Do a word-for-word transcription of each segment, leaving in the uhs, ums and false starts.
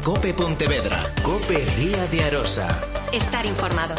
Cope Pontevedra. Cope Ría de Arosa. Estar informado.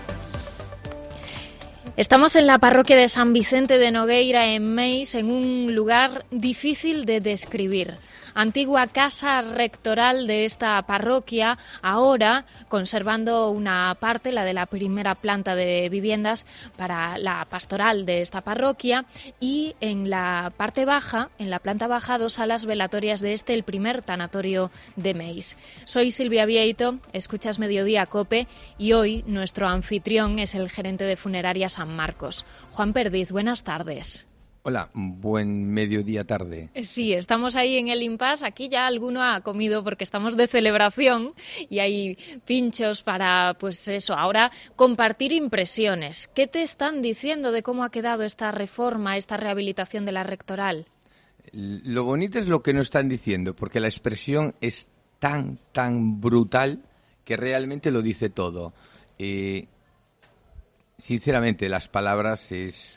Estamos en la parroquia de San Vicente de Nogueira, en Meis, en un lugar difícil de describir. Antigua casa rectoral de esta parroquia, ahora conservando una parte, la de la primera planta de viviendas para la pastoral de esta parroquia, y en la parte baja, en la planta baja, dos salas velatorias de este, el primer tanatorio de Meis. Soy Silvia Vieito, escuchas Mediodía Cope, y hoy nuestro anfitrión es el gerente de Funeraria San Marcos. Juan Perdiz, buenas tardes. Hola, buen mediodía tarde. Sí, estamos ahí en el impasse. Aquí ya alguno ha comido porque estamos de celebración y hay pinchos para, pues eso, ahora compartir impresiones. ¿Qué te están diciendo de cómo ha quedado esta reforma, esta rehabilitación de la rectoral? Lo bonito es lo que nos están diciendo, porque la expresión es tan, tan brutal que realmente lo dice todo. Eh, sinceramente, las palabras es...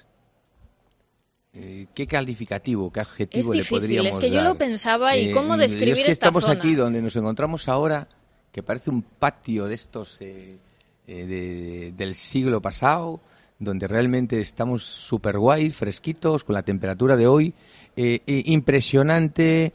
Eh, ¿Qué calificativo, qué adjetivo le podríamos dar? Es difícil, es que yo dar? lo pensaba y cómo describir eh, es que esta estamos zona. Aquí donde nos encontramos ahora, que parece un patio de estos eh, eh, de, del siglo pasado, donde realmente estamos súper guay, fresquitos, con la temperatura de hoy, eh, eh, impresionante,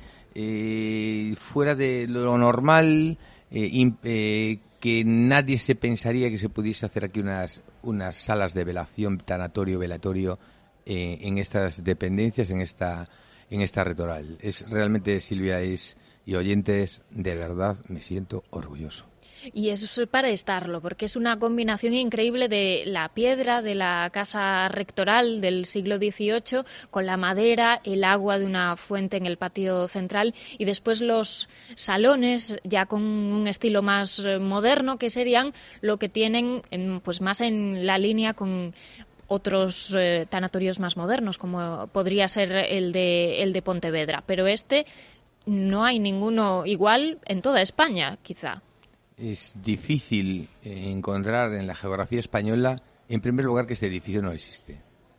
eh, fuera de lo normal, eh, in, eh, que nadie se pensaría que se pudiese hacer aquí unas, unas salas de velación, tanatorio, velatorio, Eh, en estas dependencias, en esta en esta rectoral. Es realmente, Silvia, es y oyentes, de verdad me siento orgulloso. Y es para estarlo, porque es una combinación increíble de la piedra de la casa rectoral del siglo dieciocho con la madera, el agua de una fuente en el patio central y después los salones ya con un estilo más moderno, que serían lo que tienen en, pues más en la línea con otros eh, tanatorios más modernos, como podría ser el de, el de Pontevedra. Pero este no hay ninguno igual en toda España, quizá. Es difícil eh, encontrar en la geografía española, en primer lugar, que este edificio no existe.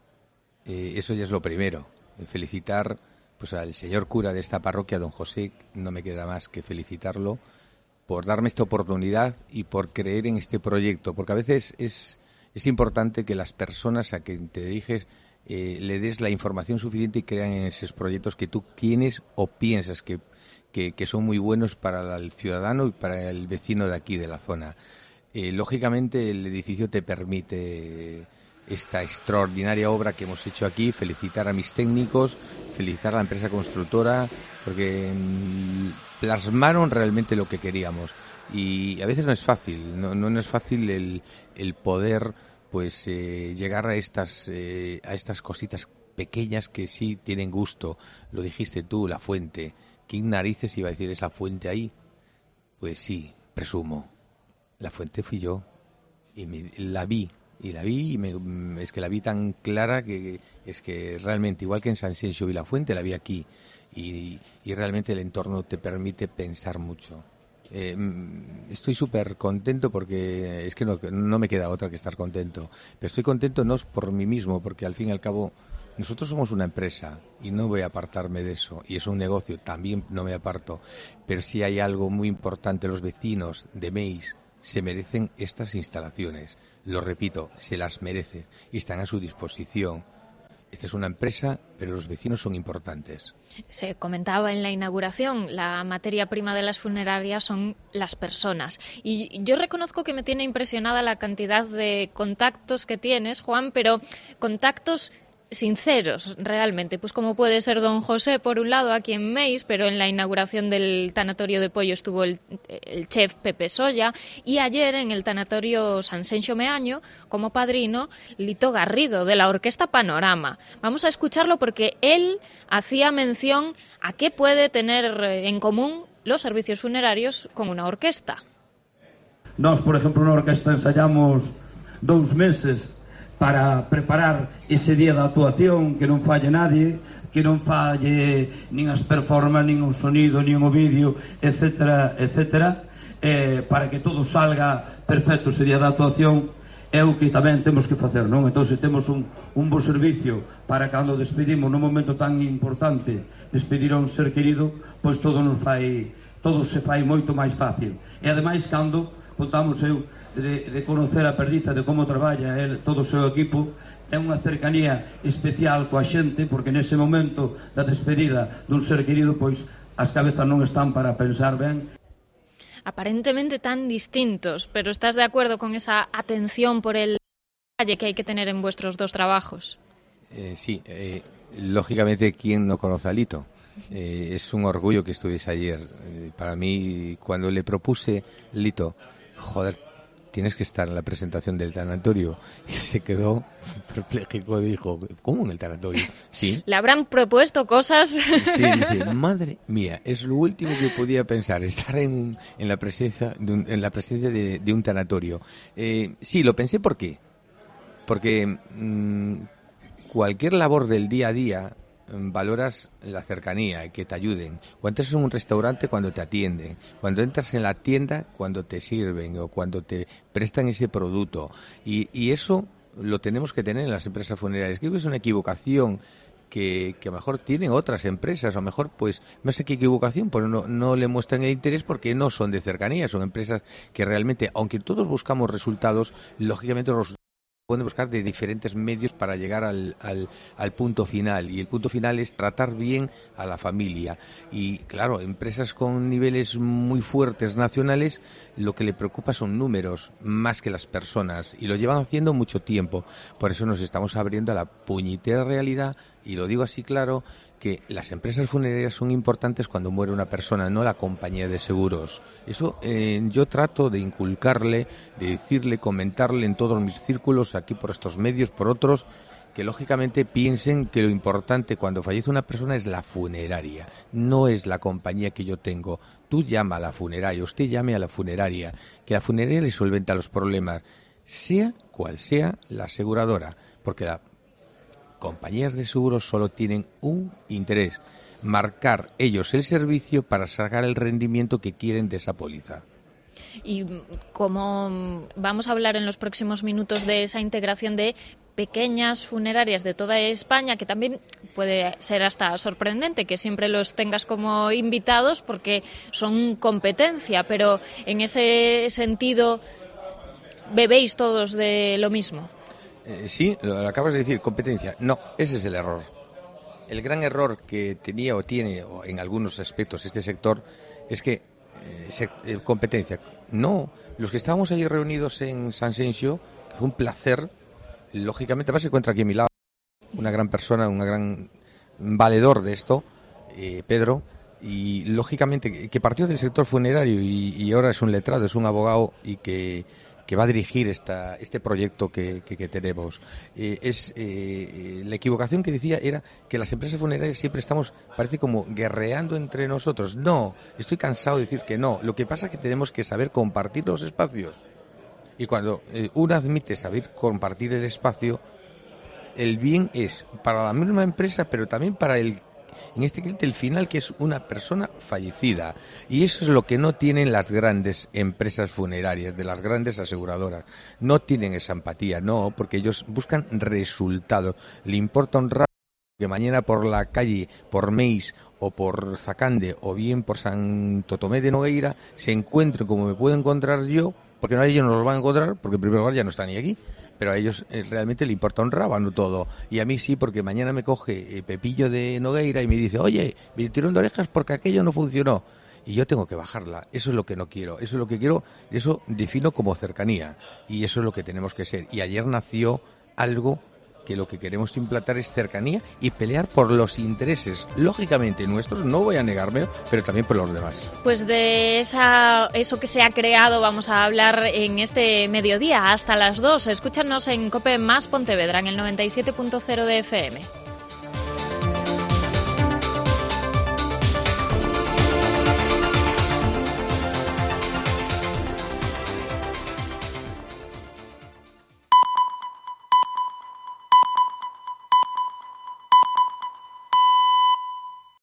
Eh, eso ya es lo primero. Felicitar pues al señor cura de esta parroquia, don José, no me queda más que felicitarlo por darme esta oportunidad y por creer en este proyecto, porque a veces es... Es importante que las personas a quien te diriges eh, le des la información suficiente y crean en esos proyectos que tú tienes o piensas que, que, que son muy buenos para el ciudadano y para el vecino de aquí, de la zona. Eh, lógicamente, el edificio te permite esta extraordinaria obra que hemos hecho aquí, felicitar a mis técnicos, felicitar a la empresa constructora, porque mmm, plasmaron realmente lo que queríamos. Y a veces no es fácil, no, no, no es fácil el, el poder pues eh, llegar a estas eh, a estas cositas pequeñas que sí tienen gusto. Lo dijiste tú, la fuente. ¿Quién narices iba a decir esa fuente ahí? Pues sí, presumo. La fuente fui yo y me, la vi y la vi y me, es que la vi tan clara que es que realmente igual que en San Sencio vi la fuente, la vi aquí y, y realmente el entorno te permite pensar mucho. Eh, estoy súper contento porque es que no, no me queda otra que estar contento. Pero estoy contento no por mí mismo, porque al fin y al cabo nosotros somos una empresa y no voy a apartarme de eso. Y es un negocio, también no me aparto. Pero sí hay algo muy importante. Los vecinos de Meis se merecen estas instalaciones. Lo repito, se las merecen y están a su disposición. Esta es una empresa, pero los vecinos son importantes. Se comentaba en la inauguración, la materia prima de las funerarias son las personas. Y yo reconozco que me tiene impresionada la cantidad de contactos que tienes, Juan, pero contactos sinceros, realmente, pues como puede ser don José, por un lado, aquí en Meis, pero en la inauguración del tanatorio de Pollo estuvo el, el chef Pepe Solla, y ayer en el tanatorio San Sencio Meaño, como padrino, Lito Garrido, de la Orquesta Panorama. Vamos a escucharlo porque él hacía mención a qué puede tener en común los servicios funerarios con una orquesta. Nos, por ejemplo, na orquesta ensayamos dous meses para preparar ese día da actuación, que non falle nadie, que non falle nin as performances, nin o sonido, nin o vídeo, etcétera, etcétera, eh, para que todo salga perfecto ese día da actuación. É o que tamén temos que facer, non? Entón, se temos un, un bo servicio para cando despedimos nun momento tan importante, despedir a un ser querido, pois todo nos fai todo se fai moito máis fácil. E ademais, cando contamos eu de, de conocer a Perdiza, de como traballa el, todo o seu equipo, ten unha cercanía especial coa xente, porque nese momento da despedida dun ser querido, pois as cabezas non están para pensar ben. Aparentemente tan distintos, pero ¿estás de acuerdo con esa atención por el detalle que hay que tener en vuestros dos trabajos? Eh, sí, eh, lógicamente, ¿quién no conoce a Lito? Eh, es un orgullo que estuviese ayer. Eh, para mí, cuando le propuse, Lito, joder, tienes que estar en la presentación del tanatorio, y se quedó perplejo, dijo, ¿cómo en el tanatorio? Sí. ¿Le habrán propuesto cosas? Sí, dice, madre mía, es lo último que podía pensar, estar en, en la presencia de un, en la presencia de, de un tanatorio. Eh, sí, lo pensé, ¿por qué? Porque mmm, cualquier labor del día a día valoras la cercanía, que te ayuden. Cuando entras en un restaurante, cuando te atienden. Cuando entras en la tienda, cuando te sirven o cuando te prestan ese producto. Y, y eso lo tenemos que tener en las empresas funerarias. Creo que es una equivocación que, que a lo mejor tienen otras empresas. A lo mejor, pues, no sé qué equivocación, pues no, no le muestran el interés porque no son de cercanía. Son empresas que realmente, aunque todos buscamos resultados, lógicamente los resultados pueden buscar de diferentes medios para llegar al, al, al punto final, y el punto final es tratar bien a la familia. Y claro, empresas con niveles muy fuertes nacionales, lo que le preocupa son números más que las personas, y lo llevan haciendo mucho tiempo. Por eso nos estamos abriendo a la puñetera realidad, y lo digo así claro, que las empresas funerarias son importantes cuando muere una persona, no la compañía de seguros. Eso eh, yo trato de inculcarle, de decirle, comentarle en todos mis círculos, aquí por estos medios, por otros, que lógicamente piensen que lo importante cuando fallece una persona es la funeraria, no es la compañía que yo tengo. Tú llama a la funeraria, usted llame a la funeraria, que la funeraria le solventa los problemas, sea cual sea la aseguradora, porque la compañías de seguros solo tienen un interés, marcar ellos el servicio para sacar el rendimiento que quieren de esa póliza. Y como vamos a hablar en los próximos minutos de esa integración de pequeñas funerarias de toda España, que también puede ser hasta sorprendente que siempre los tengas como invitados porque son competencia, pero en ese sentido, ¿bebéis todos de lo mismo? Eh, sí, lo acabas de decir, competencia. No, ese es el error. El gran error que tenía o tiene o en algunos aspectos este sector es que eh, se, eh, competencia. No, los que estábamos allí reunidos en San Sencio, fue un placer, lógicamente, además se encuentra aquí a mi lado una gran persona, un gran valedor de esto, eh, Pedro, y lógicamente que partió del sector funerario y, y ahora es un letrado, es un abogado y que que va a dirigir esta, este proyecto que, que, que tenemos. Eh, es eh, la equivocación que decía era que las empresas funerarias siempre estamos, parece como guerreando entre nosotros. No, estoy cansado de decir que no. Lo que pasa es que tenemos que saber compartir los espacios. Y cuando eh, uno admite saber compartir el espacio, el bien es para la misma empresa, pero también para el en este cliente el final, que es una persona fallecida. Y eso es lo que no tienen las grandes empresas funerarias, de las grandes aseguradoras. No tienen esa empatía, no, porque ellos buscan resultados. Le importa un rato que mañana por la calle, por Meis o por Zacande o bien por Santo Tomé de Nogueira, se encuentren como me puedo encontrar yo, porque no a ellos no los van a encontrar, porque en primer lugar ya no están ni aquí. Pero a ellos eh, realmente le importa un rábano todo. Y a mí sí, porque mañana me coge eh, Pepillo de Nogueira y me dice, oye, me tirón de orejas porque aquello no funcionó. Y yo tengo que bajarla. Eso es lo que no quiero. Eso es lo que quiero. Eso defino como cercanía. Y eso es lo que tenemos que ser. Y ayer nació algo que lo que queremos implantar es cercanía y pelear por los intereses, lógicamente nuestros, no voy a negarme, pero también por los demás. Pues de esa, eso que se ha creado vamos a hablar en este mediodía hasta las dos. Escúchanos en COPE más Pontevedra en el noventa y siete punto cero de F M.